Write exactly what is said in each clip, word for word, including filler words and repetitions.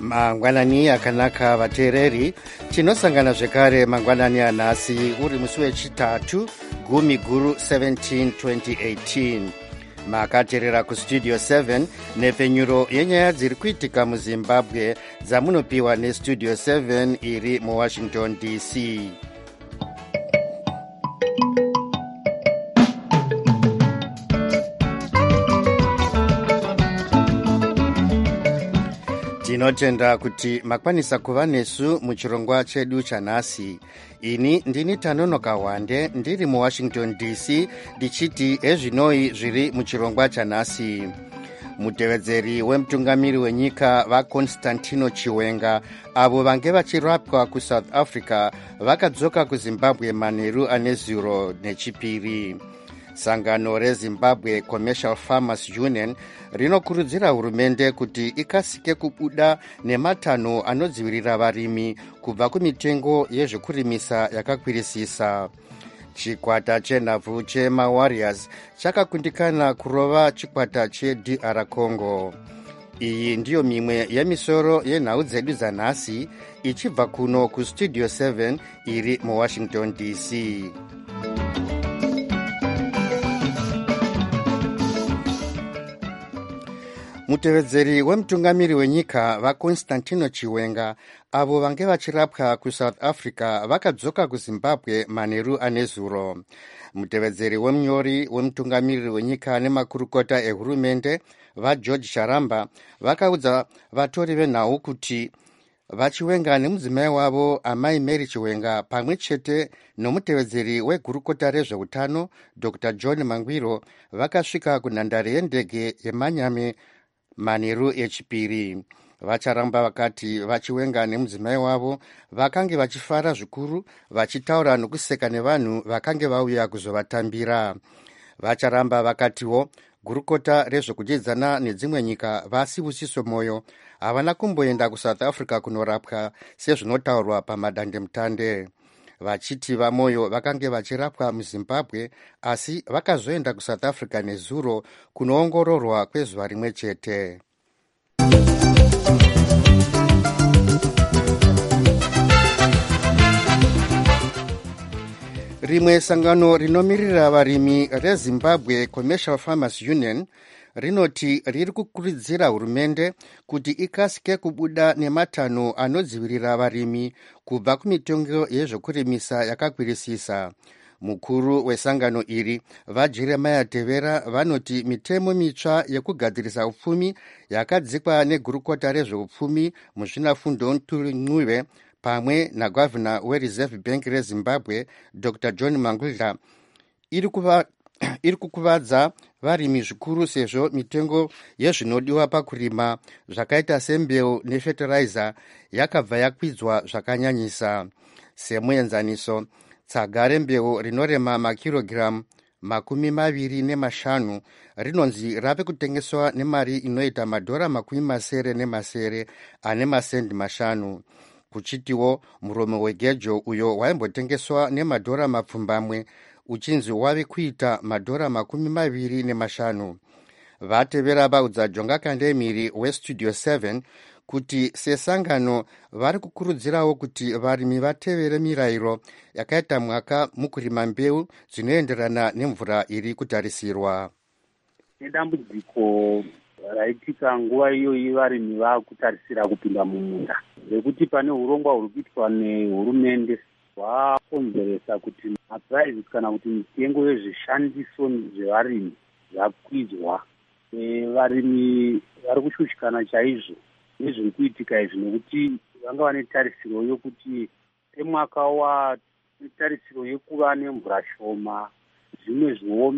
mangwanani akanaka vateereri, tinosangana zvekare mangwanani anhasi uri musi wechitatu gumi guru seventeen twenty eighteen. Makateerera kustudio seven nepfenyuro yenyaya dziri kuitika muzimbabwe dzamunopiwa nestudio seven iri muwashington D C. Tinotenda kuti makwanisa kuva nesu muchirongwa chedu chanhasi. Ini ndini Tanonoka Wande ndiri muwashington D C ndichiti ezvinoi zviri muchirongwa chanhasi. Mutevedzeri wemutungamiri wenyika vaConstantino Chiwenga avo vange vachirapwa kuSouth Africa vakadzoka kuZimbabwe manheru ane zuro nechipiri. Sangano reZimbabwe Commercial Farmers Union rinokurudzira hurumende kuti ikasike kubuda nematanho anodzivirira varimi kubva kumitengo yezvekurimisa yakakwirisisa. Chikwata chenhabvu chemaWarriors chakakundikana kurova chikwata cheD R Congo. Iyi ndiyo mimwe yemisoro yenhau dzedu dzanhasi ichibva kuno kustudio seven iri muwashington D C. Mutevedzeri wemutungamiri wenyika vaConstantino Chiwenga avo vange vachirapwa kuSouth Africa vakadzoka kuZimbabwe manheru ane zuro. Mutevedzeri wemunyori wemutungamiri wenyika nemakurukota ehurumende vaGeorge Charamba vakaudza vatori venhau kuti vaChiwenga nemudzimai wavo amai Mary Chiwenga pamwe chete nomutevedzeri wegurukota rezveutano Doctor John Mangwiro vakasvika kunhandare yendege yeManyame manheru echipiri. Vacharamba vakati vaChiwenga nemudzimai wavo vakange vachifara zvikuru vachitaura nokuseka nevanhu vakange vauya kuzovatambira. Vacharamba vakatiwo gurukota rezvekudyidzana nedzimwe nyika vaSibusiso Moyo havana kumboenda kuSouth Africa kunorapwa sezvinotaurwa pamadandemutande. Vachiti vaMoyo vakange vachirapwa muZimbabwe asi vakazoenda kuSouth Africa nezuro kunoongororwa kwezuva rimwe chete. Rimwe sangano rinomirira varimi reZimbabwe Commercial Farmers Union rinoti riri kukurudzira hurumende kuti ikasike kubuda nematanho anodzivirira varimi kubva kumitengo yezvekurimisa yakakwirisisa. Mukuru wesangano iri vaJeremiah Tevera vanoti mitemo mitsva yekugadzirisa upfumi yakadzikwa negurukota rezveupfumi muzvinafundo Ntuluncube pamwe nagavhana weReserve Bank reZimbabwe Doctor John Mangwiro iri kuva iri kukuvadza varimi zvikuru sezvo mitengo yezvinodiwa pakurima zvakaita sembeu nefertilizer yakabva yakwidzwa zvakanyanyisa. Semuenzaniso, tsaga rembeu rinorema makirogiramu makumi maviri nemashanu rinonzi rave kutengeswa nemari inoita madhora makumi masere nemasere ane masendi mashanu. Kuchitiwo muromo wegejo uyo waimbotengeswa nemadhora mapfumbamwe uchinzi wave kuita madhora makumi maviri nemashanu. Vatevera vaudza Jonga Kandemiri westudio seven kuti sesangano vari kukurudzirawo kuti varimi vatevere mirayiro yakaita mwaka mukurima mbeu dzinoenderana nemvura iri kutarisirwa. Nedambudziko raitika nguva iyoyi varimi vakutarisira kupinda mumunda rekuti pane urongwa huri kuitwa nehurumende hwakonzeresa kuti mapuraizi kana kuti mitengo yezvishandiso zvevarimi zvakwidzwa. E, varimi vari kushushikana chaizvo nezviri kuitika izvi nekuti vanga vane tarisiro yokuti emwaka watarisiro yekuva nemvura shoma zvimwe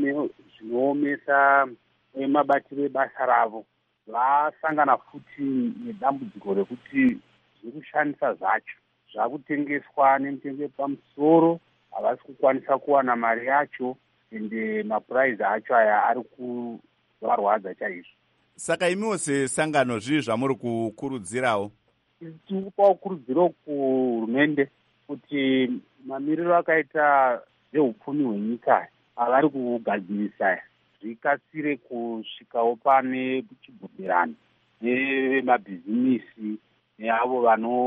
zvinoomesa mabatiro ebasa ravo. Vasangana futi nedambudziko rekuti zvekushandisa zvacho zvakutengeswa nemitengo yepamusoro, havasi kukwanisa kuwana mari yacho ende mapuraizi acho aya ari kuvarwadza chaizvo. Saka imiwo sesangano zvii zvamuri kukurudzirawo? Tiri kupawo kurudziro kuhurumende kuti mamiriro akaita zveupfumi hwenyika avari kugadzirisa zvikasire kusvikawo pane kuchibvumirana nemabhizimisi neavo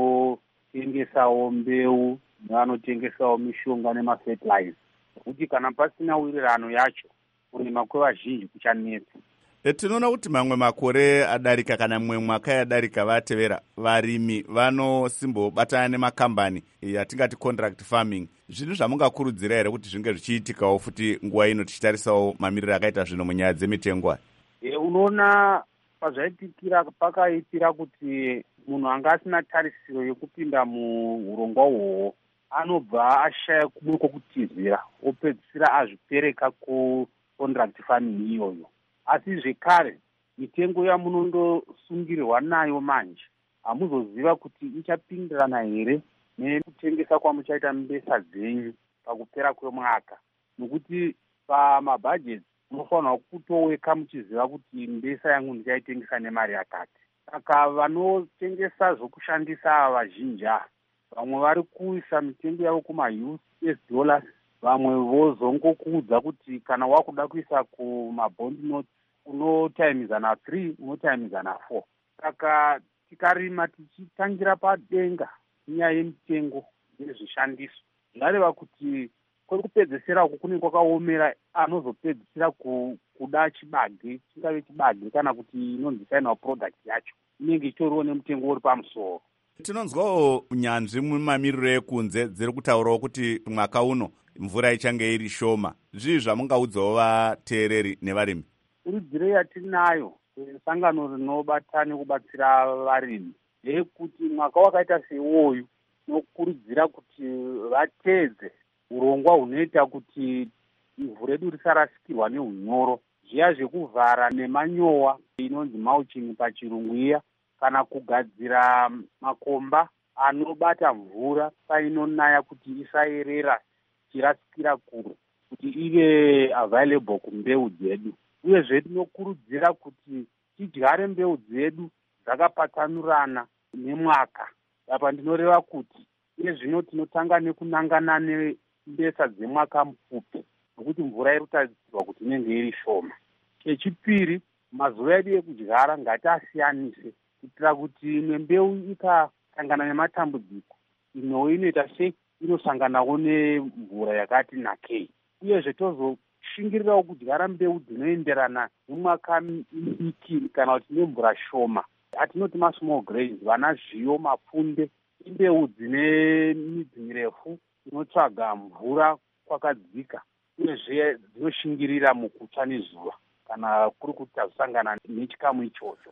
vanotengesawo mbeu nevanotengesawo mishonga nemafertilizer, nekuti kana pasina wirirano yacho kurima kwevazhinji kuchanetsa. Tinoona kuti mamwe makore adarika kana mumwe mwaka yadarika vatevera varimi vanosimbobatana nemakambani yatingati contract farming. Zvinhu zvamungakurudzira here kuti zvinge zvichiitikawo futi nguva ino tichitarisawo mamiriro akaita zvino munyaya dzemitengo? E, unoona pazvaitikira pakaitira kuti munhu anga asina tarisiro yekupinda muurongwa uhwohwo anobva ashaya kumwe kwokutizira opedzisira azvipereka kucontract farming iyoyo. Asi zvekare mitengo yamunondosungirirwa nayo manje hamuzoziva kuti ichapindirana here nekutengesa kwamuchaita mbesa dzenyu pakupera kwemwaka, nokuti pamabhajeti munofanirwa kutoweka muchiziva kuti mbesa yangu ndichaitengesa nemari yakati. Saka vanotengesa zvokushandisa vazhinji ava vamwe vari kuisa mitengo yavo kuma-U S dollars, vamwe vozongokuudza kuti kana wakuda kuisa kumabond note unotaimiza na three unotaimiza na four. Saka tikarima tichitangira padenga nyaya yemitengo yezvishandiso, zvareva kuti kwekupedzisira uku kune kwakaomera anozopedzisira kuda chibage, chingave chibage kana kuti inonzi final product yacho inenge itoriwo nemutengo uri pamusoro. Tinonzwawo nyanzvi mumamiriro ekunze dziri kutaurawo kuti mwaka uno mvura ichange iri shoma. Zvii zvamungaudzawo vateereri nevarimi? Kurudziro yatinayo sangano rinobata nekubatsira varimi ndeyekuti mwaka wakaita seiwoyu nokurudzira kuti vateedze urongwa hunoita kuti ivhu redu risarasikirwa neunyoro, zviya zvekuvhara nemanyowa inonzi mulching pachirungu iya, kana kugadzira makomba anobata mvura painonaya kuti isayerera chirasikira kure, kuti ive available kumbeu dzedu. Uyezve tinokurudzira kuti tidyare mbeu dzedu dzakapatsanurana nemwaka. Apa ndinoreva kuti iye zvino tinotanga nekunangana nembesa dzemwaka mupfupi, nokuti mvura iri kutarisirwa kuti inenge iri shoma. Chechipiri, mazuva edu ekudyara ngatiasiyanise kuitira kuti imwe mbeu ikasangana nematambudziko imwewo inoita sei inosanganawo nemvura yakati nakei. Uyezve tozoshingirirawo kudyara mbeu dzinoenderana nemwaka midiki kana kuti nemvura shoma. Atinoti masmall grains, vana zviyo, mapfunde, imbeu dzine midzi mirefu inotsvaga mvura kwakadzika, uyezve dzinoshingirira mukutsva nezuva kana kuri kuti tazosangana nechikamu ichocho.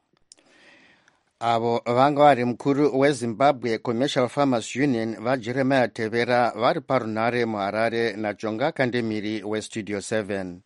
Avo vanga vari mukuru weZimbabwe Commercial Farmers Union vaJeremiah Tevera vari parunare muHarare naJonga Kandemiri weStudio seven.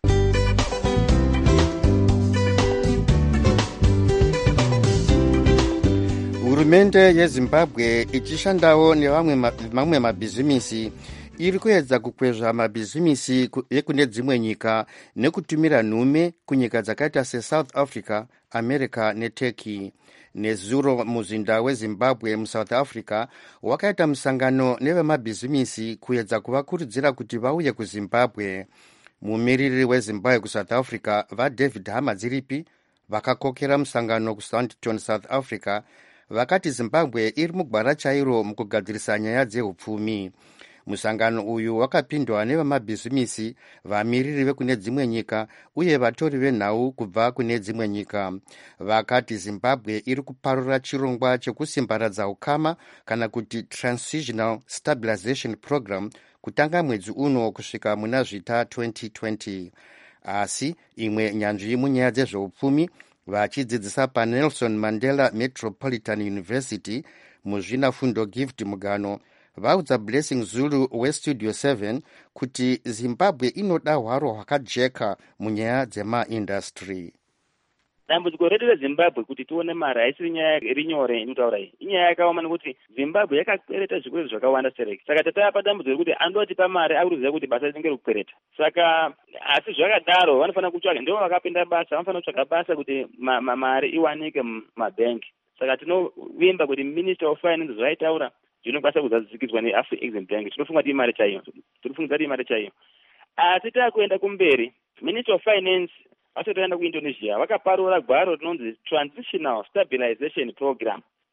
Hurumende yeZimbabwe ichishandawo nevamwe mabhizimisi iri kuedza kukwezva mabhizimisi ekune dzimwe nyika nekutumira nhume kunyika dzakaita seSouth Africa, America neTurkey. Nezuro muzinda weZimbabwe muSouth Africa wakaita musangano nevemabhizimisi kuedza kuvakurudzira kuti vauye kuZimbabwe. Mumiriri weZimbabwe kuSouth Africa vaDavid Hamadziripi vakakokera musangano kuSandton, South Africa, vakati Zimbabwe iri mugwara chairo mukugadzirisa nyaya dzehupfumi. Musangano uyu wakapindwa nevamabhizimisi, vamiriri vekune dzimwe nyika uye vatori venhau kubva kune dzimwe nyika. Vakati Zimbabwe iri kuparura chirongwa chekusimbaradza ukama kana kuti Transitional Stabilization Program kutanga mwedzi uno kusvika muna zvita twenty twenty. Asi imwe nyanzvi munyaya dzezveupfumi vachidzidzisa paNelson Mandela Metropolitan University muzvinafundo Gift Mugano vaudza Blessing Zulu weStudio seven kuti Zimbabwe inoda hwaro hwakajeka munyaya dzemaindastry. Dambudziko redu reZimbabwe kuti tione mari haisiri nyaya iri nyore inotaura iyi. Inyaya yakaoma nekuti Zimbabwe yakakwereta zvikwereto zvakawanda sereki. Saka tatava padambudziko rekuti andotipa mari akurudzira kuti basa rinenge rokukwereta. Saka asi zvakadaro vanofanira kutsvaga, ndivo vakapinda basa, vanofanira kutsvaga basa kuti ma, ma, mari iwanike mumabhengi. Saka tinovimba kuti Minister of Finance zvaitaura zvinokwanisa kuzadzisikidzwa neAfrican Bank. Tinofunga kuti imari chaiyo. Tinofunga kuti imari chaiyo. Asi takuenda kumberi, Minister of Finance vasotoenda kuIndonesia vakaparura gwaro rinonzi Transitional Stabilization Program.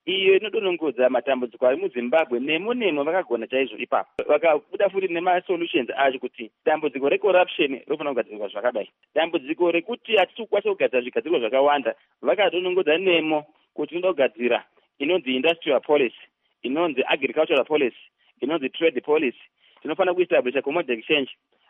iyo inodonongodza matambudziko ari muzimbabwe nemo nemo vakagona chaizvo ipapo vakabuda futi nemasolutions acho kuti dambudziko recorruption rofanira kugadzirwa zvakadai, dambudziko rekuti hatisi kukwanisa kugadzira zvigadzirwa zvakawanda vakadonongodza nemo kuti tinoda kugadzira inonzi industrial policy, inonzi agricultural policy, inonzi trade policy, tinofanira kuestablisha commodity exchange.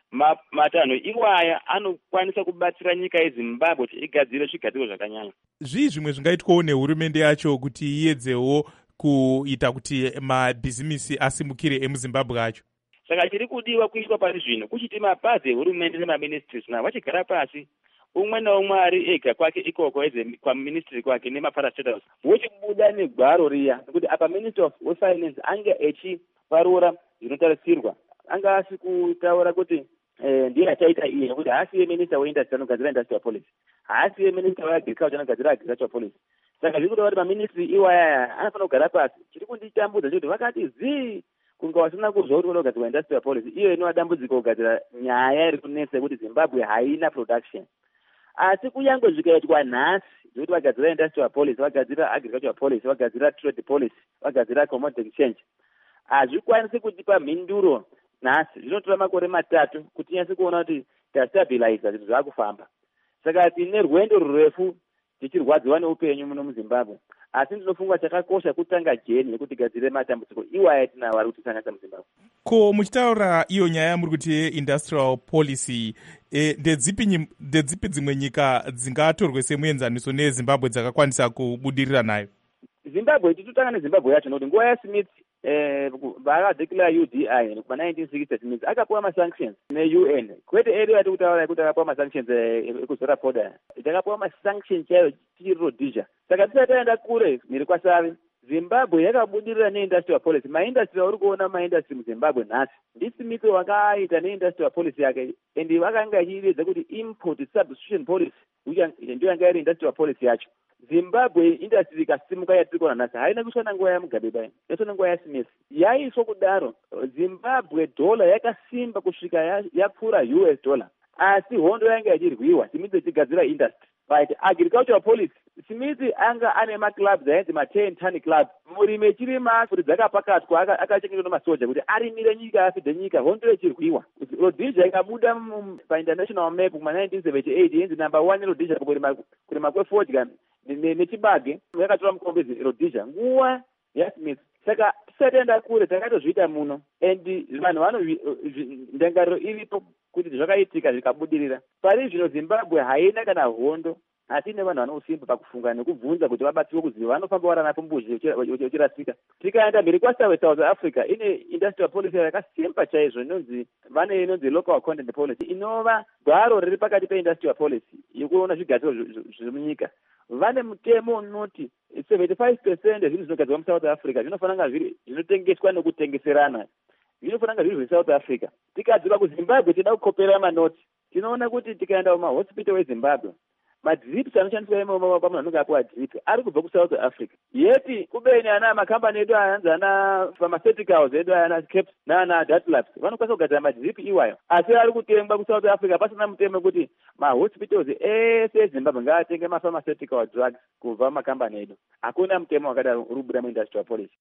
Matanho iwaya anokwanisa kubatsira nyika yeZimbabwe kuti igadzire zvigadzirwa zvakanyanya. Zvii zvimwe zvingaitwawo nehurumende yacho kuti iedzewo kuita kuti mabhizimisi asimukire emuzimbabwe acho? Saka chiri kudiwa kuitwa pari zvino kuchiti mapazi ehurumende nemaministries navo vachigara pasi, umwe naumwe ari ega kwake ikoko kwaministry kwake nemaparastatals, vochibuda negwaro riya kuti apa minister of finance ange echiparura zvinotarisirwa, anga asi kutaura kuti eh, ndiye achaita iye nekuti haasiye minister weindustry anogadzira industrial policy, haasiye minister weagriculture anogadzira agricultural policy. Saka zviri kuda kuti maministry iwaya anofanira kugara pasi. Chiri kunditambudza chekuti vakati zii kunge vasina kuzva kuti vanogadzirwa industrial policy, iyo inova dambudziko kugadzira nyaya iri kunetsa kuti Zimbabwe haina production. Asi kunyange zvikaitwa nhasi zvekuti vagadzira industrial policy, vagadzira agricultural policy, vagadzira trade policy, vagadzira commodity exchange, hazvikwanisi kutipa mhinduro nhasi. Zvinotora makore matatu kuti tinyase kuona kuti tastabiliza zvinhu zvakufamba. Saka tine rwendo rurefu tichirwadziwa neupenyu muno muZimbabwe, asi ndinofunga chakakosha kutanga jeni yekuti gadzire matambudziko iwaya tinawo ari kutisanganisa muZimbabwe. Ko muchitaura iyo nyaya muri kuti industrial policy, e, ndedzipi ndedzipi dzimwe nyika dzingatorwe semuenzaniso neZimbabwe dzakakwanisa kubudirira nayo? Zimbabwe titotanga neZimbabwe yacho nokuti nguva yaSmith eh vakadeclare U D I kuma-nineteen sixty Smith akapiwa masanctions ne-U N, kwete edu yati kutaura kuti akapiwa masanctions ekuzora poda, takapiwa masanctions chayo tichiri Rhodesia. Saka tisati taenda kure mhiri kwaSavi, Zimbabwe yakabudirira neindustrial policy. Maindustry auri kuona maindustry muZimbabwe nhasi ndiSmith wakaita neindustrial policy yake, and vakanga achiedza kuti import substitution policy ndiyo yanga iri industrial policy yacho. Zimbabwe industry ikasimuka yatiri kuona nhasi haina kuiswa nanguva yaMugabe bai, yaiswa nanguva yaSmith. Yaiswa kudaro Zimbabwe dollar yakasimba kusvika yapfuura U S dollar, asi hondo yanga ichirwiwa Smith ichigadzira industry. Right, agricultural policy, Smith anga ane maclubs ayenzi ma-ten ton club, murimi echirima kuti dzakapakatwa akachengetwa nemasoja kuti arimire nyika afidhe nyika, hondo ichirwiwa. Rhodesia ikabuda painternational map kuma-nineteen seventy-eight yenzi number one Rhodesia kurima kwefodya nechibage, yakatora mukombe Rhodesia nguva yaSmith. Saka tisatenda kure takatozviita muno, and vanhu vano ndangariro iripo kuti zvakaitika zvikabudirira. Pari zvino Zimbabwe haina kana hondo, asi ine vanhu vanosimba pakufunga nekubvunza kuti vabatsiwe kuziva vanofamba varanapo mbuzhi uchirasika. Tikaenda mberi kwaSouth South Africa ine industrial policy yakasimba chaizvo inonzi vane inonzi local content policy, inova gwaro riri pakati peindustrial policy yekuona zvigadziro zviri munyika. Vane mutemo unoti seventy-five percent zvinhu zvinogadzirwa muSouth Africa zvinofanira zviri zvinotengeswa nekutengeserana, zvinofanira zviri zveSouth Africa. Tikadzira kuZimbabwe tida kukopera manoti, tinoona kuti tikaenda kumahospital weZimbabwe madrips anoshandiswa imomo pamunhu anenge apiwa drip ari kubva kuSouth Africa. Yeti kubeni ana makambani edu anzi ana pharmaceuticals edu ana Cape nana Datlabs vanokwanisa kugadzira madrip iwayo, asi ari kutengwa kuSouth Africa pasina mutemo kuti mahospitals ese eZimbabwe ngaatenge mapharmaceutical drugs kubva makambani edu. Hakuna mutemo wakadaro uri kubuda muindustrial policy.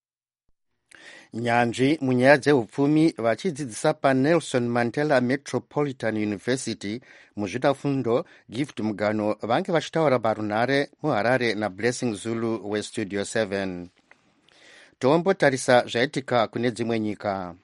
Nyanzvi munyaya dzeupfumi vachidzidzisa paNelson Mandela Metropolitan University muzvitafundo Gift Mugano vange vachitaura parunhare muHarare naBlessing Zulu weStudio seven. Tombotarisa zvaitika kune dzimwe nyika.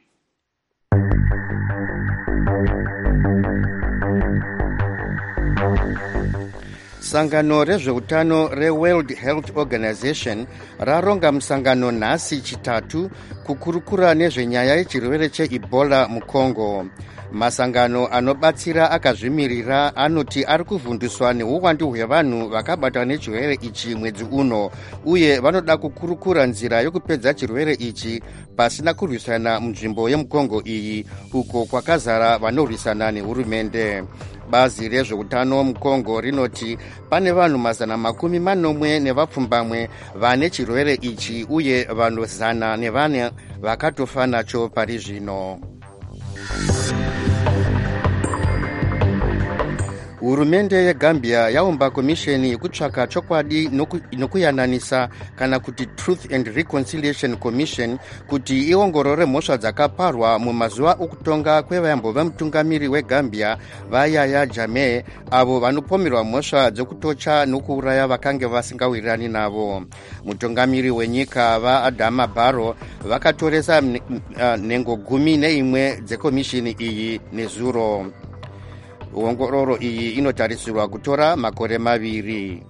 Sangano rezveutano reWorld Health Organization raronga musangano nhasi chitatu kukurukura nezvenyaya yechirwere cheEbola muCongo. Masangano anobatsira akazvimirira anoti ari kuvhunduswa neuwandu hwevanhu vakabatwa nechirwere ichi mwedzi uno, uye vanoda kukurukura nzira yokupedza chirwere ichi pasina kurwisana munzvimbo yemuCongo iyi uko kwakazara vanorwisana nehurumende. Bazi rezveutano muCongo rinoti pane vanhu mazana makumi manomwe nevapfumbamwe vane chirwere ichi, uye vanhu zana nevane vakatofa nacho pari zvino. hurumende yegambia yaumba komisheni yekutsvaka chokwadi nokuyananisa kana kuti Truth and Reconciliation Commission kuti iongorore mhosva dzakaparwa mumazuva okutonga kwevayambo vemutungamiri wegambia vaYahya Jammeh avo vanopomerwa mhosva dzekutocha nokuuraya vakange vasingawirirani navo. Mutungamiri wenyika vaAdama Barrow vakatoresa nhengo gumi neimwe dzekomishini iyi nezuro. Ongororo iyi inotarisirwa kutora makore maviri.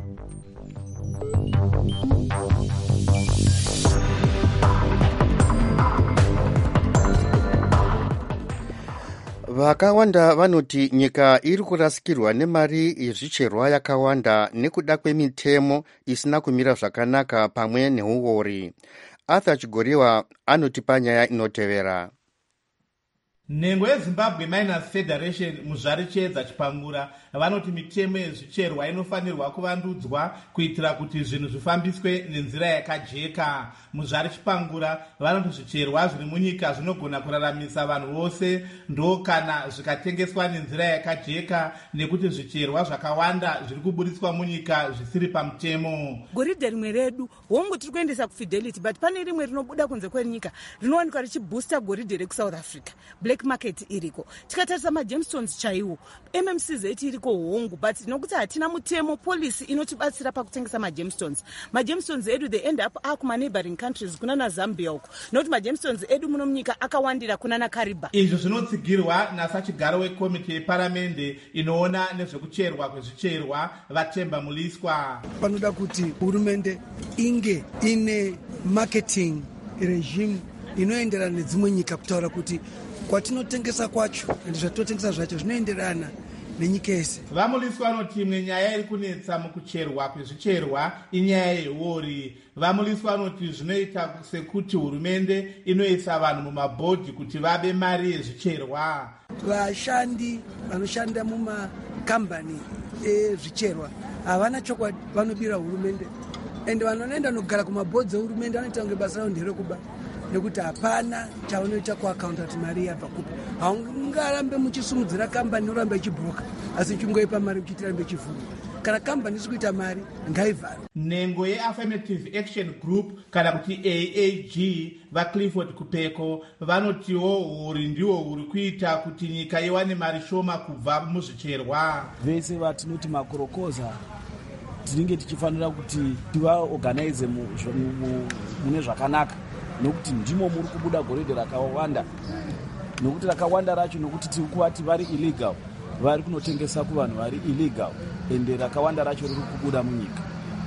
Vakawanda vanoti nyika iri kurasikirwa nemari yezvicherwa yakawanda nekuda kwemitemo isina kumira zvakanaka pamwe neuori. Arthur Chigoriwa anoti panyaya inotevera. Nhengo yeZimbabwe Miners Federation muzvari chiedza chipangura vanoti mitemo yezvicherwa inofanirwa kuvandudzwa kuitira kuti zvinhu zvifambiswe nenzira yakajeka. Muzvari chipangura vanoti zvicherwa zviri munyika zvinogona kuraramisa vanhu vose ndo kana zvikatengeswa nenzira yakajeka, nekuti zvicherwa zvakawanda zviri kuburitswa munyika zvisiri pamutemo. Goridhe rimwe redu hongu tiri kuendesa kuFidelity, but pane rimwe rinobuda kunze kwenyika rinowanikwa richiboosta goridhe rekuSouth Africa. Black market iriko. Tikatarisa maJamestones chaiwo, M M C Z iriko hongu, but nokuti hatina mutemo policy inotibatsira pakutengesa maJamestones. maJamestones edu they end up akuma neighboring countries kuna na Zambia uko. Nokuti maJamestones edu muno munyika akawandira kuna na Kariba. Izvo zvinotsigirwa nasachigaro wekomiti yeparamende inoona nezvekucherwa kwezvicherwa Vatemba Muliswa. Panoda kuti hurumende inge ine marketing regime inoenderana nedzimwe nyika kutaura kuti kwatinotengesa kwacho ende zvatotengesa zvacho zvinoenderana nenyika yese. Vamuliswa vanoti imwe nyaya iri kunetsa mukucherwa kwezvicherwa inyaya yeori. Vamuliswa vanoti zvinoita sekuti hurumende inoisa vanhu mumabhodhi kuti vabe mari yezvicherwa. Vashandi vanoshanda mumakambani ezvicherwa havana chokwadi, vanobira hurumende ende vanoenda nogara kumabhodhi ehurumende vanoita kunge basa ravo nderekuba, nekuti hapana chaunoita kuakaunta kuti mari yabva kupi. Haungarambe muchisumudzira kambani urambe ichibhuroka, asi uchingoipa mari uchitirambe ichivhurwa. Kana kambani isi kuita mari ngaivhare. Nhengo yeAffirmative Action Group kana kuti A A G vaClifford Kupeko vanotiwo huri ndiwo huri kuita kuti nyika iwane mari shoma kubva muzvicherwa. Vese vatinoti makorokoza tinenge tichifanira kuti tivaorganize mune zvakanaka, nokuti ndimo muri kubuda goridhe rakawanda, nokuti rakawanda racho nokuti tiri kuvati vari illegal, vari kunotengesa kuvanhu vari illegal, ende rakawanda racho riri kubuda munyika.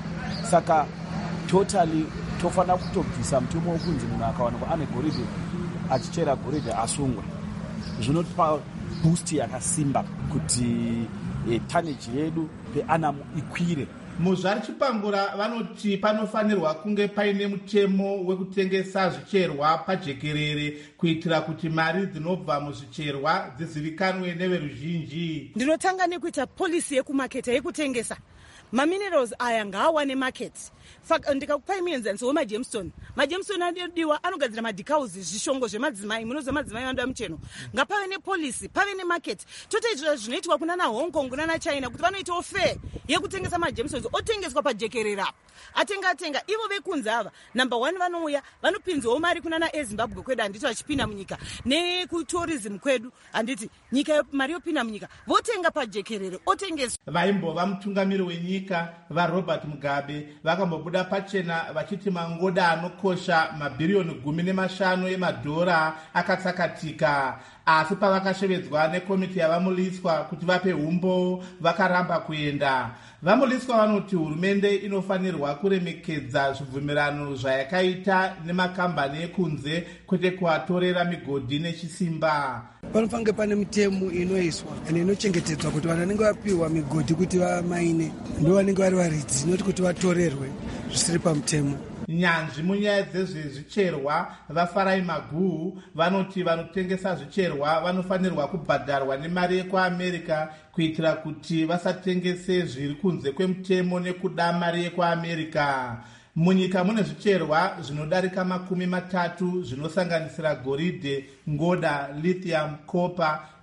Saka totally tofanira kutobvisa mutemo wokunzi munhu akawanikwa ane goridhe achichera goridhe asungwe. Zvinotipa boost yakasimba kuti e, tonnage yedu peanamu ikwire. Muzvari chipangura vanoti panofanirwa kunge paine mutemo wekutengesa zvicherwa pajekerere kuitira kuti mari dzinobva muzvicherwa dzizivikanwe neveruzhinji. Ndinotanga nekuita policy yekumaketa yekutengesa maminerals aya ngaawane market. Ndikakupai muenzaniso wemaJamestone. maJamestone anodiwa anogadzira madhikauzi zvishongo zvemadzimai, munoziva madzimai vanoda mucheno. Ngapave nepolicy, pave nemarket. Totoita zvinoitwa kuna na Hong Kong kuna na China kuti vanoitawo fair yekutengesa maJamestones otengeswa pajekerera. Atenga atenga ivo vekunzi ava number one vanouya vanopinzawo mari kuna na eZimbabwe kwedu, handiti vachipinda munyika nekutourism kwedu, handiti nyika mari yopinda munyika votenga pajekerere otengeswa. Vaimbova mutungamiri wenyika vaRobert Mugabe vakambobuda pachena vachiti mangoda anokosha mabhiriyoni gumi nemashanu emadhora akatsakatika, asi pavakashevedzwa nekomiti yavamuliswa kuti vape humbo vakaramba kuenda. Vamuliswa vanoti hurumende inofanirwa kuremekedza zvibvumirano zvayakaita nemakambani ekunze kwete kuatorera migodhi nechisimba. Panofange pane mitemo inoiswa ane inochengetedzwa kuti vanhu vanenge vapiwa migodhi kuti vamaine ndo vanenge vari varidzi, noti kuti vatorerwe zvisiri pamutemo. Nyanzvi munyaya dzezvezvicherwa vaFarai Maguhu vanoti vanotengesa zvicherwa vanofanirwa kubhadharwa nemari yekuAmerica kuitira kuti vasatengese zviri kunze kwemutemo nekuda mari yekuAmerica. Munyika mune zvicherwa zvinodarika makumi matatu zvinosanganisira goridhe, ngoda, lithium, copper,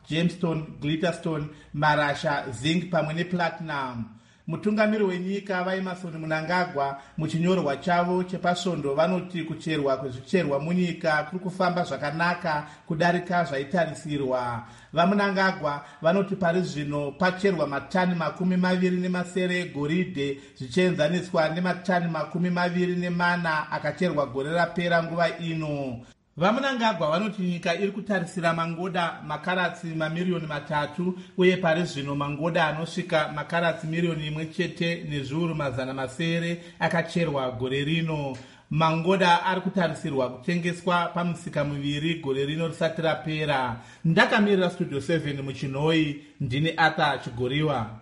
gemstone, glitterstone, marasha, zinc pamwe neplatinum. Mutungamiri wenyika vaEmmerson Mnangagwa muchinyorwa chavo chepasvondo vanoti kucherwa kwezvicherwa munyika kuri kufamba zvakanaka kudarika zvaitarisirwa. VaMnangagwa vanoti pari zvino pacherwa matani makumi maviri nemasere egoridhe zvichienzaniswa nematani makumi maviri nemana akacherwa gore rapera nguva ino. VaMnangagwa vanoti nyika iri kutarisira mangoda makaratsi mamiriyoni matatu uye pari zvino mangoda anosvika makaratsi miriyoni imwe chete nezviuru mazana masere akacherwa gore rino. Mangoda ari kutarisirwa kutengeswa pamusika miviri gore rino risati rapera. Ndakamirira studio seven muchinhoi, ndini Arthur Chigoriwa.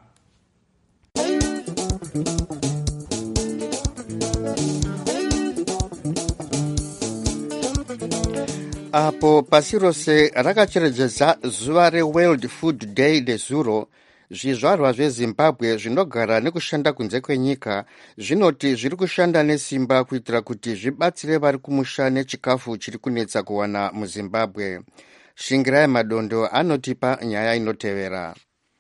Apo pasi rose rakacherechedza zuva reWorld Food Day rezuro, zvizvarwa zveZimbabwe zvinogara nekushanda kunze kwenyika zvinoti zviri kushanda nesimba kuitira kuti zvibatsire vari kumusha nechikafu chiri kunetsa kuwana muZimbabwe. Shingirai Madondo anotipa nyaya inotevera.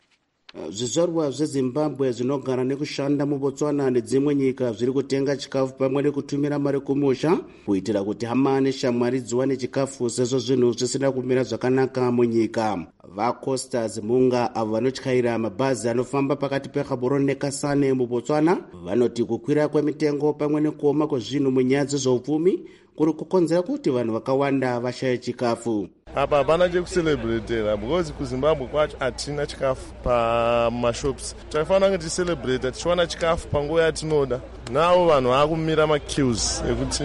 Zvizvarwa zveZimbabwe zvinogara nekushanda muBotswana nedzimwe nyika zviri kutenga chikafu pamwe nekutumira mari kumusha kuitira kuti hama neshamwari dziwane chikafu sezvo zvinhu zvisina kumira zvakanaka munyika. VaCostas Munga avo vanotyaira mabhazi anofamba pakati peGaborone neKasane muBotswana vanoti kukwira kwemitengo pamwe nekuoma kwezvinhu munyaya dzezveupfumi kuri kukonzera kuti vanhu vakawanda vashaye chikafu. Apa hapana chekucelebrate because kuZimbabwe kwacho hatina chikafu pamashops. Taifanira kuti ticelebrate tichiwana chikafu panguva yatinoda. Navo vanhu vakumira maqueues ekuti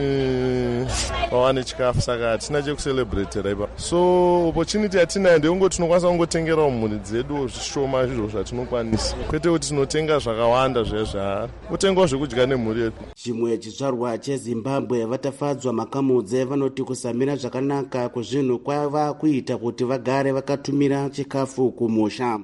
vawane chikafu, saka hatina chekucelebrate ipa. So opportunity yatinayo ndeyekuti tinokwanisa kungotengerawo mhuri dzedu zvishoma izvo zvatinokwanisa, kwete kuti tinotenga zvakawanda zvezva kutengawo zvekudya nemhuri yedu. Chimwe chizvarwa cheZimbabwe vatafadzwa makamudze vanoti kusamira zvakanaka kwezvinhu kwava kuita kuti vagare vakatumira chikafu kumusha.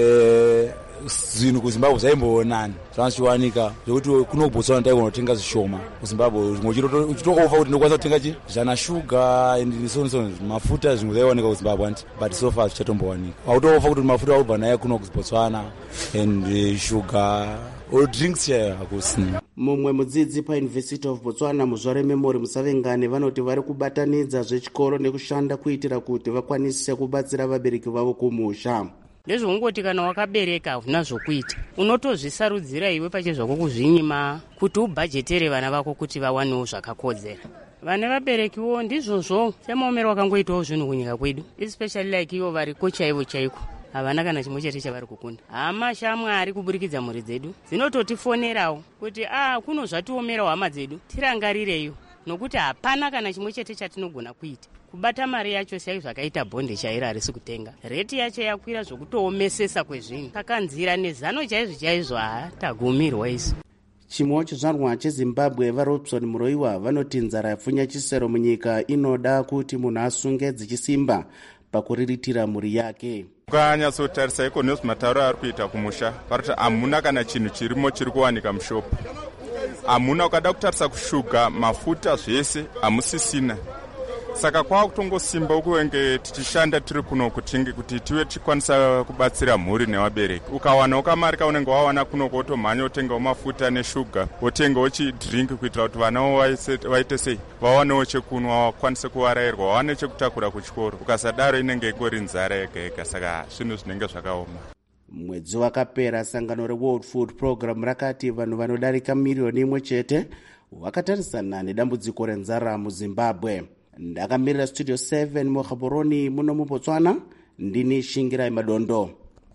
Eh, zvinhu kuZimbabwe zvaimboonani zvachiwanika zvekuti kuno kuBotswana taigona kutenga zvishoma kuZimbabwe, zvimwe uchitokofa kuti ndokwanisa kutenga chi zvana shuga and so so mafuta zvimwe zvaiwanika kuZimbabwe anti but so far zvichatombowanika. Autokofa kuti mafuta aubva naye kuno kuBotswana and uh, sugar or drinks chaiyo hakusina. Mumwe mudzidzi paUniversity of Botswana Muzvare Memory Musavengane vanoti vari kubatanidza zvechikoro nekushanda kuitira kuti vakwanise kubatsira vabereki vavo kumusha. Ndezvongoti kana wakabereka huna zvokuita unotozvisarudzira iwe pachezvako kuzvinyima kuti ubhajetere vana vako kuti vawanewo zvakakodzera. Vane vaberekiwo ndizvozvo semaomero wakangoitawo zvinhu kunyika kwedu, especially like ivo variko chaivo chaiko havana kana chimwe chete chavari kukunda. Hama shamwari kuburikidza mhuri dzedu dzinototifonerawo kuti ah kuno zvatiomerawo hama dzedu tirangarireyo, nokuti hapana kana chimwe chete chatinogona kuita. Kubata mari yacho sai zvakaita bonde chairo harisi kutenga, reti yacho yakwira zvokutoomesesa kwezvinhu, takanzira nezano chaizvo chaizvo hatagumirwa isu. Chimwe chizvarwa cheZimbabwe vaRobson Muroiwa vanoti nzara yapfunya chisero munyika inoda kuti munhu asunge dzichisimba pakuriritira mhuri yake. Ukanyatsotarisa iko matauro ari kuita kumusha paroti hamuna kana chinhu chirimo chiri kuwanika mushopu, hamuna. Ukada kutarisa kushuga mafuta zvese hamusisina, saka kwava kutongosimba ukuwenge tichishanda tiri kuno kutingi kuti tive tichikwanisa kubatsira mhuri nevabereki. Ukawanawo kamari kaunenge wawana kuno wotomhanya wotengawo mafuta neshuga, wotengawo chidhirink kuitira kuti vanawo vaite sei vawanewo chekunwa, wakwanise kuvarayirwa, wawane chekutakura kuchikoro. Ukasadaro inenge ingori nzara yega yega, saka zvinhu zvinenge zvakaoma. Mwedzi wakapera sangano reWorld Food Program rakati vanhu vanodarika miriyoni imwe chete vakatarisana nedambudziko renzara muZimbabwe. Ndakamirira studio seven muGaborone muno muBotswana, ndini Shingirai Madondo.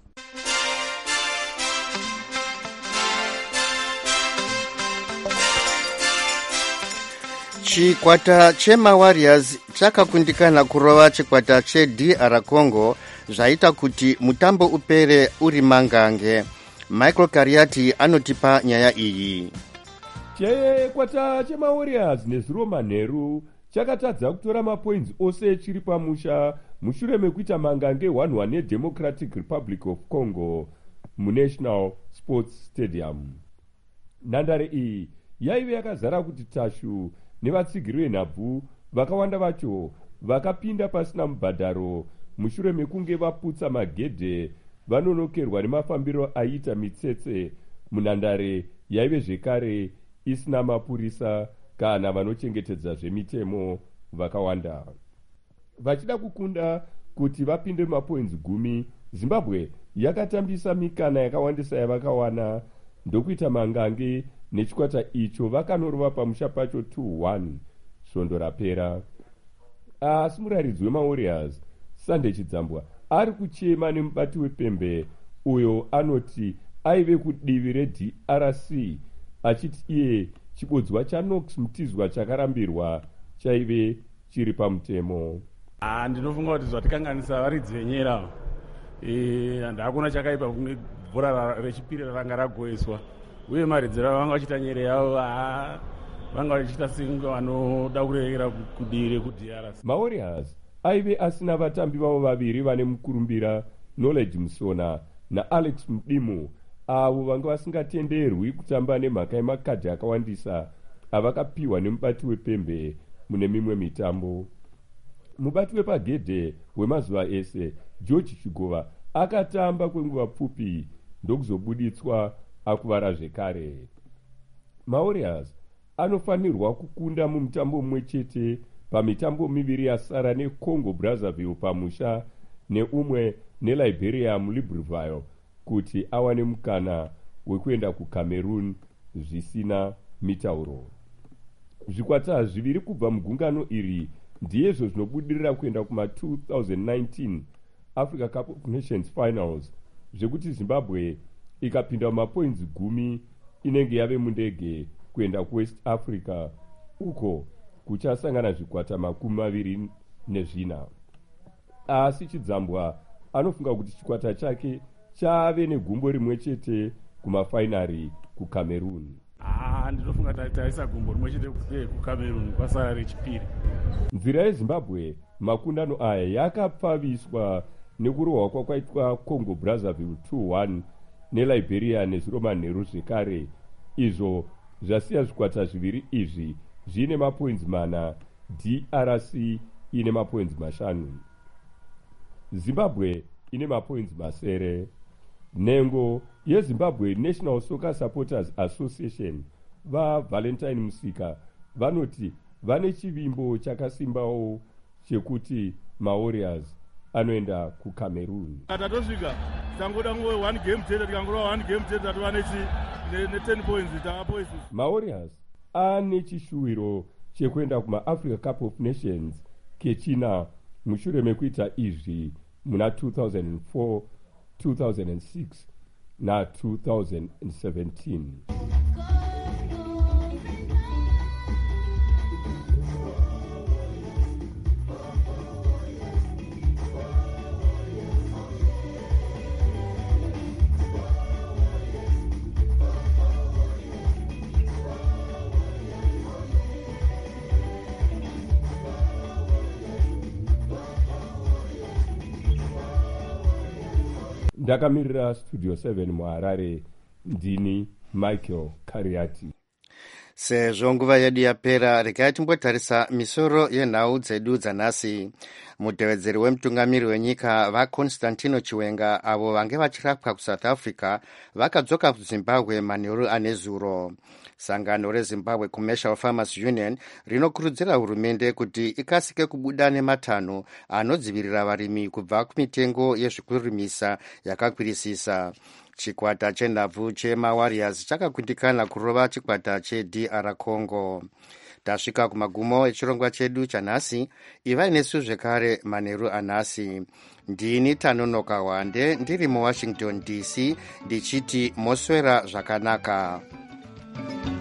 Chikwata chemaWarriors chakakundikana kurova chikwata cheD R Congo zvaita kuti mutambo upere uri mangange. Michael Kariati anotipa nyaya iyi. Chikwata chemaWarriors nezuro manheru chakatadza kutora mapoints ose chiri pamusha mushure mekuita mangange one one neDemocratic Republic of Congo muNational Sports Stadium. Nhandare iyi yaive yakazara kuti tashu nevatsigiri venhabvu vakawanda vacho vakapinda pasina mubhadharo mushure mekunge vaputsa magedhe vanonokerwa nemafambiro aiita mitsetse munhandare yaive zvekare isina mapurisa kana vanochengetedza zvemitemo vakawanda. Vachida kukunda kuti vapinde mapoints gumi, Zimbabwe yakatambisa mikana yakawandisa yavakawana ndokuita mangange nechikwata icho vakanorova pamusha pacho two one svondo rapera. Asi muraridzi wemawarriors Sunday Chidzambwa ari kuchema nemubati wepembe uyo anoti aive kudivi redhi R C achiti iye chibodzwa chaNox Mutizwa chakarambirwa chaive chiri pamutemo. Ah, ndinofunga kuti zvatikanganisa varidzi venyera e handakuna chakaipa kunge bhora rechipiri ranga ragoeswa uye maridzi vanga vachita nyere yavo vanga vachiita singa vanoda kurekera kudii rekudhi R C. Mawarriors aive asina vatambi vavo vaviri vane mukurumbira Knowledge Musona naAlex Mudimu avo vanga vasingatenderwi kutamba nemhaka yemakadhi akawandisa avakapiwa nemubati wepembe mune mimwe mitambo. Mubati wepagedhe wemazuva ese George Chigova akatamba kwenguva pfupi ndokuzobuditswa akuvara zvekare. Mawarriors anofanirwa kukunda mumutambo mumwe chete pamitambo miviri yasara neCongo Brazzaville pamusha neumwe neLiberia muLibreville kuti awane mukana wekuenda kuCameroon zvisina mitauro. Zvikwata zviviri kubva mugungano iri ndiyezvo zvinobudirira kuenda kuma two thousand nineteen Africa Cup of Nations Finals zvekuti Zimbabwe ikapinda mumapoints gumi inenge yave mundege kuenda kuWest Africa uko kuchasangana zvikwata makumi maviri nezvina. Asi Chidzambwa anofunga kuti chikwata chake chave negumbo rimwe chete kumafainari kuCameroon. Ah, ndinofunga taisa gumbo rimwe chete kuCameroon kwasara rechipiri. Nzira yeZimbabwe makundano aya yakapfaviswa nekurohwa kwakaitwa Congo Brazzaville two one neLiberia neziro manheru zvekare, izvo zvasiya zvikwata zviviri izvi zvine mapoints mana, D R C ine mapoints mashanu. Zimbabwe ine mapoints masere. Nhengo yeZimbabwe National Soccer Supporters Association vaValentine Musika vanoti vane chivimbo chakasimbawo chekuti Mawarriors anoenda kuCameroon. Tatosvika tangoda nguve one game chete, tikangorova one game chete tatova ne ten points tavapoints. Mawarriors ane chishuwiro chekuenda kumaAfrica Cup of Nations kechina mushure mekuita izvi muna two thousand four, two thousand six na two thousand seventeen. Ndakamirira Studio seven muHarare, ndini Michael Kariati. Sezvo nguva yedu yapera, regai timbotarisa misoro yenhau dzedu dzanhasi. Mutevedzeri wemutungamiri wenyika vaConstantino Chiwenga avo vange vachirapwa kuSouth Africa vakadzoka kuZimbabwe manheru ane zuro. Sangano reZimbabwe Commercial Farmers Union rinokurudzira hurumende kuti ikasike kubuda nematanho anodzivirira varimi kubva kumitengo yezvekurimisa yakakwirisisa. Chikwata chenhabvu chemaWarriors chakakundikana kurova chikwata cheD R Congo. Tasvika kumagumo echirongwa chedu chanhasi. Ivai nesu zvekare manheru anhasi. Ndini Tanonoka Wande ndiri muWashington D C ndichiti moswera zvakanaka.